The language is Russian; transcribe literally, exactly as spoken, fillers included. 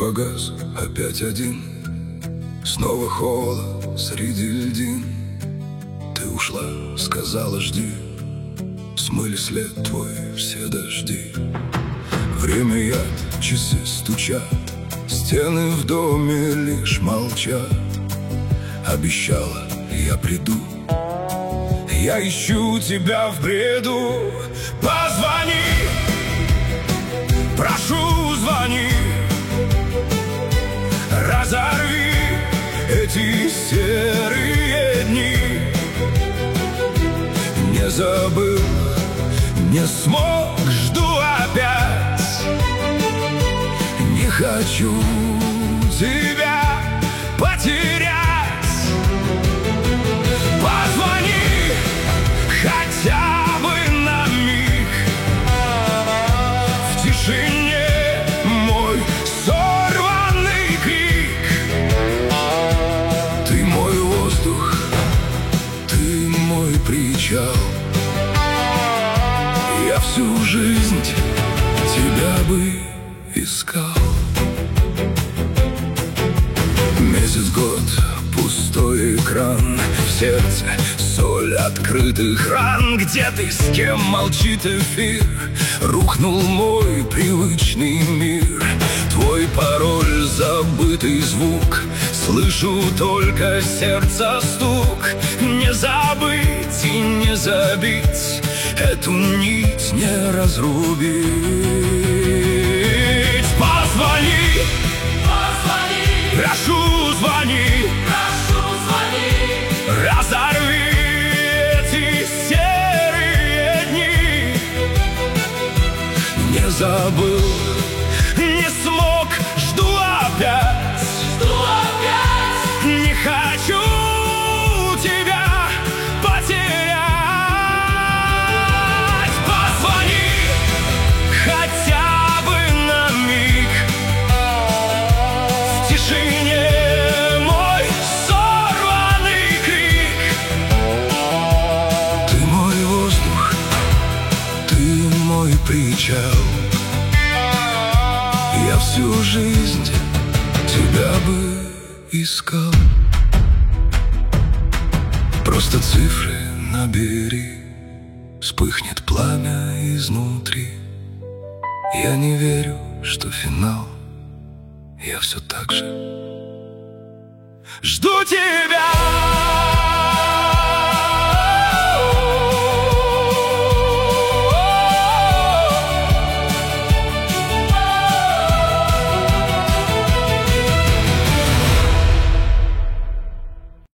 погас, опять один. Снова холод среди льдин. Ты ушла, сказала жди. Смыли след твой все дожди. Время яд, часы стучат, стены в доме лишь молчат. Обещала, я приду. Я ищу тебя в бреду. Позвони, прошу, звони. Разорви эти серые дни. Не забыл, не смог, жду опять. Не хочу тебя потерять. Позвони хотя бы на миг. В тишине мой сорванный крик. Ты мой воздух, ты мой причал. Я всю жизнь тебя бы искал. Месяц, год, пустой экран. В сердце соль открытых ран. Где ты, с кем молчит эфир? Рухнул мой привычный мир. Твой пароль, забытый звук. Слышу только сердца стук. Не забыть и не забить, эту нить не разрубить. Позвони, позвони, прошу, звони, прошу, звони. Разорви эти серые дни. Не забыл, не смог, жду опять, жду опять. Не хочу тебя потерять. Позвони хотя бы на миг. В тишине мой сорванный крик. Ты мой воздух, ты мой причал. Я всю жизнь тебя бы искал. Просто цифры набери, вспыхнет пламя изнутри. Я не верю, что финал. Я все так же жду тебя.